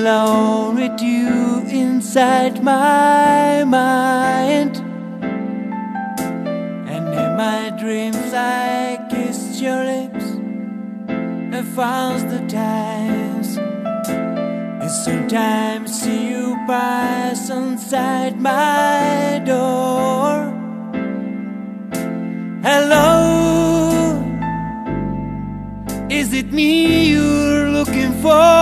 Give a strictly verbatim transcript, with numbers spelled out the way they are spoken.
alone with you inside my mind. And in my dreams I kissed your lips a thousand times, and sometimes see you pass inside my door. Hello, is it me you're looking for?